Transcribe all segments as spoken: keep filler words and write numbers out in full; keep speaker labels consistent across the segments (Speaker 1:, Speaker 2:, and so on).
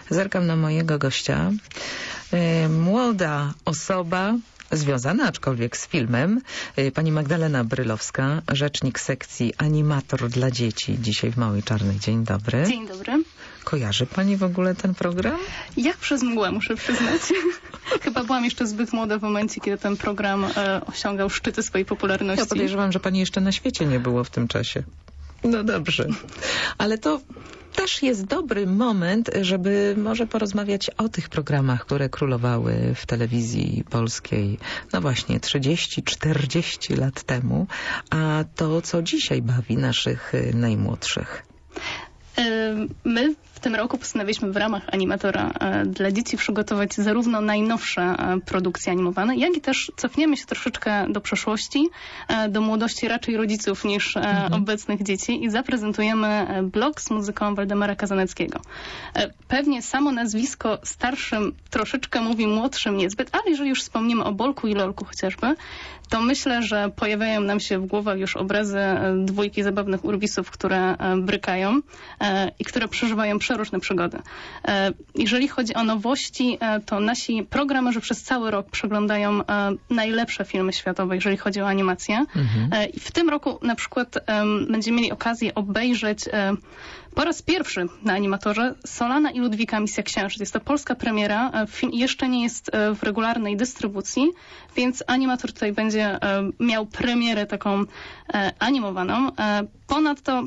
Speaker 1: Zerkam na mojego gościa. E, młoda osoba, związana aczkolwiek z filmem, e, pani Magdalena Brylowska, rzecznik sekcji Animator dla dzieci. Dzisiaj w Małej Czarnej. Dzień dobry.
Speaker 2: Dzień dobry.
Speaker 1: Kojarzy pani w ogóle ten program?
Speaker 2: Jak przez mgłę, muszę przyznać. Chyba byłam jeszcze zbyt młoda w momencie, kiedy ten program e, osiągał szczyty swojej popularności.
Speaker 1: Ja podejrzewam, że pani jeszcze na świecie nie było w tym czasie. No dobrze. Ale to też jest dobry moment, żeby może porozmawiać o tych programach, które królowały w telewizji polskiej, no właśnie trzydzieści czterdzieści lat temu, a to, co dzisiaj bawi naszych najmłodszych.
Speaker 2: My w tym roku postanowiliśmy w ramach Animatora dla dzieci przygotować zarówno najnowsze produkcje animowane, jak i też cofniemy się troszeczkę do przeszłości, do młodości raczej rodziców niż mhm. obecnych dzieci i zaprezentujemy blog z muzyką Waldemara Kazaneckiego. Pewnie samo nazwisko starszym troszeczkę mówi, młodszym niezbyt, ale jeżeli już wspomnimy o Bolku i Lolku chociażby, to myślę, że pojawiają nam się w głowach już obrazy dwójki zabawnych urwisów, które brykają i które przeżywają przeróżne przygody. Jeżeli chodzi o nowości, to nasi programerzy przez cały rok przeglądają najlepsze filmy światowe, jeżeli chodzi o animację. Mhm. I w tym roku na przykład będziemy mieli okazję obejrzeć po raz pierwszy na Animatorze Solana i Ludwika Misja Księżyc. Jest to polska premiera. Film jeszcze nie jest w regularnej dystrybucji, więc Animator tutaj będzie miał premierę taką animowaną. Ponadto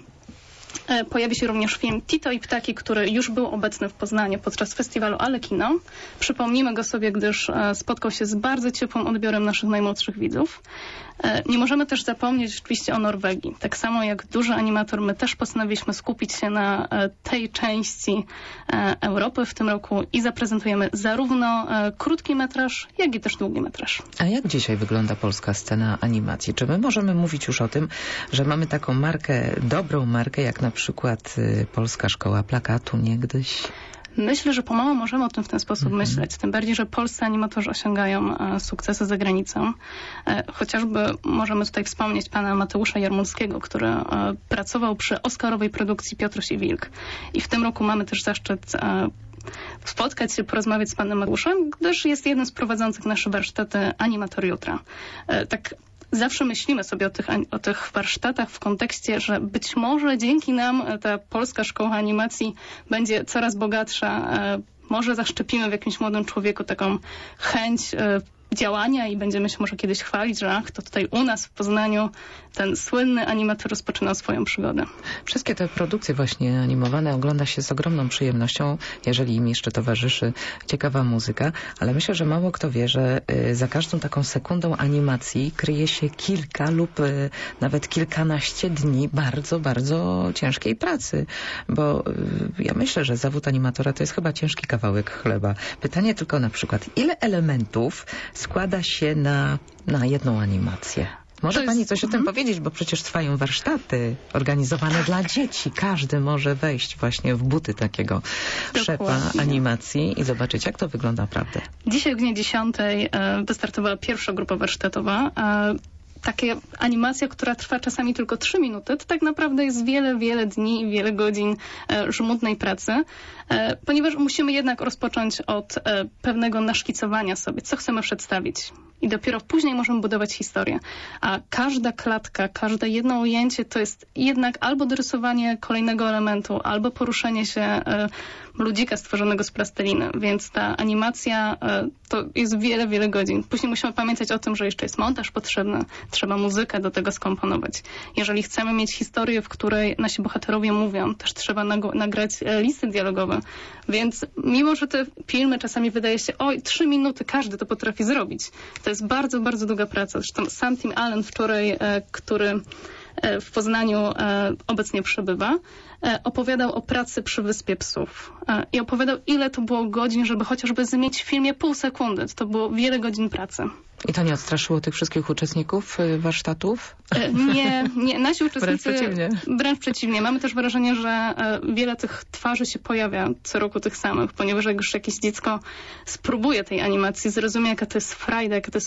Speaker 2: pojawi się również film Tito i Ptaki, który już był obecny w Poznaniu podczas festiwalu Alekino. Przypomnimy go sobie, gdyż spotkał się z bardzo ciepłym odbiorem naszych najmłodszych widzów. Nie możemy też zapomnieć oczywiście o Norwegii. Tak samo jak duży animator, my też postanowiliśmy skupić się na tej części Europy w tym roku i zaprezentujemy zarówno krótki metraż, jak i też długi metraż.
Speaker 1: A jak dzisiaj wygląda polska scena animacji? Czy my możemy mówić już o tym, że mamy taką markę, dobrą markę, jak na przykład Polska Szkoła Plakatu niegdyś?
Speaker 2: Myślę, że pomału możemy o tym w ten sposób mm-hmm. myśleć. Tym bardziej, że polscy animatorzy osiągają e, sukcesy za granicą. E, chociażby możemy tutaj wspomnieć pana Mateusza Jarmulskiego, który e, pracował przy oscarowej produkcji Piotruś i Wilk. I w tym roku mamy też zaszczyt e, spotkać się, porozmawiać z panem Mateuszem, gdyż jest jednym z prowadzących nasze warsztaty Animator Jutra. E, tak Zawsze myślimy sobie o tych, o tych warsztatach w kontekście, że być może dzięki nam ta polska szkoła animacji będzie coraz bogatsza. Może zaszczepimy w jakimś młodym człowieku taką chęć działania i będziemy się może kiedyś chwalić, że ach, to tutaj u nas w Poznaniu ten słynny animator rozpoczynał swoją przygodę.
Speaker 1: Wszystkie te produkcje właśnie animowane ogląda się z ogromną przyjemnością, jeżeli im jeszcze towarzyszy ciekawa muzyka, ale myślę, że mało kto wie, że y, za każdą taką sekundą animacji kryje się kilka lub y, nawet kilkanaście dni bardzo, bardzo ciężkiej pracy, bo y, ja myślę, że zawód animatora to jest chyba ciężki kawałek chleba. Pytanie tylko na przykład, ile elementów składa się na, na jedną animację? Może jest... pani coś o tym mhm. powiedzieć, bo przecież trwają warsztaty organizowane dla dzieci. Każdy może wejść właśnie w buty takiego szefa animacji i zobaczyć, jak to wygląda naprawdę.
Speaker 2: Dzisiaj o godzinie dziesiątej wystartowała pierwsza grupa warsztatowa. Takie animacja, która trwa czasami tylko trzy minuty, to tak naprawdę jest wiele, wiele dni i wiele godzin e, żmudnej pracy, e, ponieważ musimy jednak rozpocząć od e, pewnego naszkicowania sobie, co chcemy przedstawić. I dopiero później możemy budować historię. A każda klatka, każde jedno ujęcie to jest jednak albo dorysowanie kolejnego elementu, albo poruszenie się e, ludzika stworzonego z plasteliny. Więc ta animacja e, to jest wiele, wiele godzin. Później musimy pamiętać o tym, że jeszcze jest montaż potrzebny. Trzeba muzykę do tego skomponować. Jeżeli chcemy mieć historię, w której nasi bohaterowie mówią, też trzeba nag- nagrać e, listy dialogowe. Więc mimo, że te filmy czasami wydaje się, oj, trzy minuty, każdy to potrafi zrobić. To jest bardzo, bardzo długa praca. Zresztą sam Tim Allen wczoraj, e, który e, w Poznaniu e, obecnie przebywa, e, opowiadał o pracy przy Wyspie Psów. E, I opowiadał, ile to było godzin, żeby chociażby zmienić w filmie pół sekundy. To było wiele godzin pracy.
Speaker 1: I to nie odstraszyło tych wszystkich uczestników warsztatów?
Speaker 2: E, nie, nie. Nasi uczestnicy...
Speaker 1: Wręcz przeciwnie.
Speaker 2: Wręcz przeciwnie. Mamy też wrażenie, że e, wiele tych twarzy się pojawia co roku tych samych, ponieważ jak już jakieś dziecko spróbuje tej animacji, zrozumie, jaka to jest frajda, jaka to jest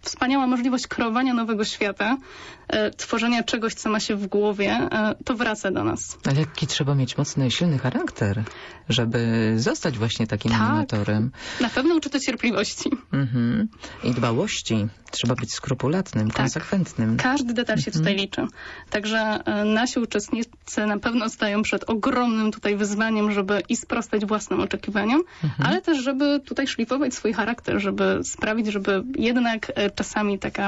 Speaker 2: wspaniała możliwość kreowania nowego świata, e, tworzenia czegoś, co ma się w głowie, e, to wraca do nas.
Speaker 1: Ale jaki trzeba mieć mocny, silny charakter, żeby zostać właśnie takim
Speaker 2: Tak.
Speaker 1: animatorem.
Speaker 2: Na pewno uczy to cierpliwości.
Speaker 1: Mhm. I dbałości. Trzeba być skrupulatnym,
Speaker 2: Tak.
Speaker 1: konsekwentnym.
Speaker 2: Każdy detal się tutaj liczy. Także e, nasi uczestnicy na pewno stają przed ogromnym tutaj wyzwaniem, żeby i sprostać własnym oczekiwaniom, ale też, żeby tutaj szlifować swój charakter, żeby sprawić, żeby jednak e, czasami taka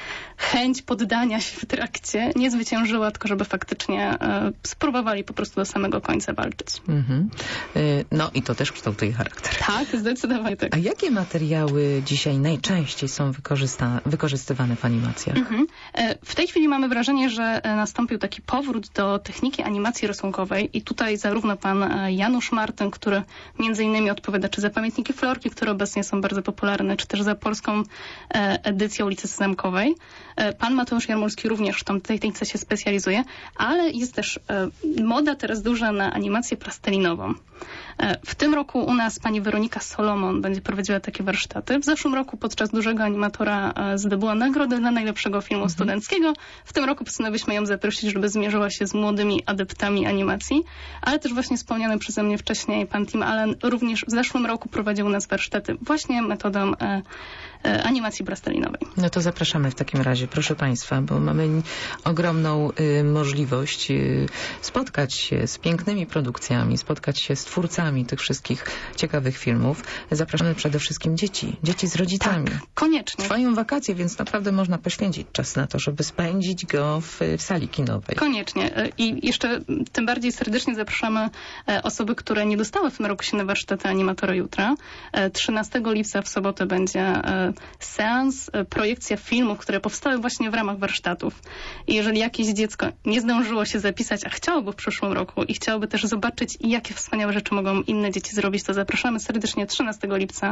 Speaker 2: chęć poddania się w trakcie nie zwyciężyła, tylko żeby faktycznie e, spróbowali po prostu do samego końca walczyć.
Speaker 1: Mhm. Y, No i to też kształtuje charakter.
Speaker 2: Tak, zdecydowanie tak.
Speaker 1: A jakie materiały dzisiaj najczęściej są wykorzysta- wykorzystywane w animacjach?
Speaker 2: Mhm. E, W tej chwili mamy wrażenie, że e, nastąpił taki powrót do techniki animacji rysunkowej i tutaj zarówno pan e, Janusz Martyn, który między innymi odpowiada czy za Pamiętniki Florki, które obecnie są bardzo popularne, czy też za polską e, edycję Ulicy Sezamkowej. E, Pan Mateusz Jarmulski również w tam- tej technice się specjalizuje, ale jest też e, moda teraz duża na animację plastelinową. E, W tym roku u nas pani Weronika Solomon będzie prowadziła takie warsztaty. W zeszłym roku podczas dużego animatora e, zdobyła nagrodę dla najlepszego filmu studenckiego. W tym roku postanowiliśmy ją zaprosić, żeby zmierzyła się z młodymi adeptami animacji, ale też właśnie wspomniany przeze mnie wcześniej pan Tim Allen również w zeszłym roku prowadził u nas warsztaty właśnie metodą e, e, animacji plastelinowej.
Speaker 1: No to zapraszamy w takim razie, proszę Państwa, bo mamy ogromną y, możliwość y, spotkać się z pięknymi produkcjami, spotkać się z twórcami tych wszystkich ciekawych filmów. Zapraszamy przede wszystkim dzieci, dzieci z rodzicami.
Speaker 2: Tak, koniecznie.
Speaker 1: Trwają wakacje, więc naprawdę można poświęcić czas na to, żeby spędzić go w, w sali kinowej.
Speaker 2: Koniecznie. E, I jeszcze tym bardziej serdecznie zapraszamy e, osoby, które nie dostały w tym roku się na warsztaty animatora jutra. E, trzynastego lipca w sobotę będzie e, seans, e, projekcja filmów, które powstały właśnie w ramach warsztatów. I jeżeli jakieś dziecko nie zdążyło się zapisać, a chciałoby w przyszłym roku i chciałoby też zobaczyć, jakie wspaniałe rzeczy mogą inne dzieci zrobić, to zapraszamy serdecznie trzynastego lipca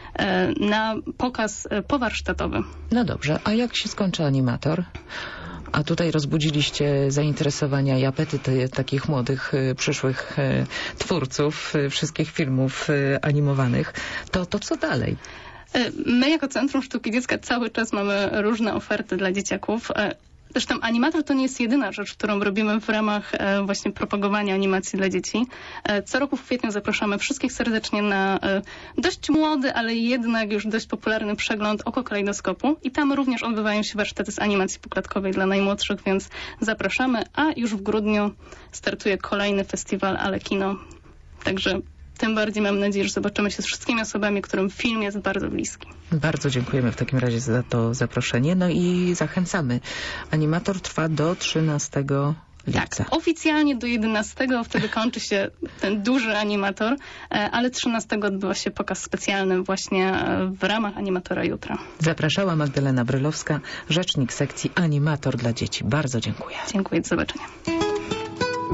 Speaker 2: e, na pokaz e, powarsztatowy.
Speaker 1: No dobrze, a jak się skończy animator? A tutaj rozbudziliście zainteresowania i apetyty takich młodych, y, przyszłych y, twórców y, wszystkich filmów y, animowanych. To, to co dalej?
Speaker 2: E, My jako Centrum Sztuki Dziecka cały czas mamy różne oferty dla dzieciaków. E, Zresztą animator to nie jest jedyna rzecz, którą robimy w ramach e, właśnie propagowania animacji dla dzieci. E, co roku w kwietniu zapraszamy wszystkich serdecznie na e, dość młody, ale jednak już dość popularny przegląd Oko Kalejdoskopu. I tam również odbywają się warsztaty z animacji poklatkowej dla najmłodszych, więc zapraszamy. A już w grudniu startuje kolejny festiwal Ale Kino. Także tym bardziej mam nadzieję, że zobaczymy się z wszystkimi osobami, którym film jest bardzo bliski.
Speaker 1: Bardzo dziękujemy w takim razie za to zaproszenie. No i zachęcamy. Animator trwa do trzynastego lipca.
Speaker 2: Tak, oficjalnie do jedenastego, wtedy kończy się ten duży animator, e, ale trzynastego odbywa się pokaz specjalny właśnie e, w ramach animatora jutra.
Speaker 1: Zapraszała Magdalena Brylowska, rzecznik sekcji Animator dla dzieci. Bardzo dziękuję.
Speaker 2: Dziękuję, do zobaczenia.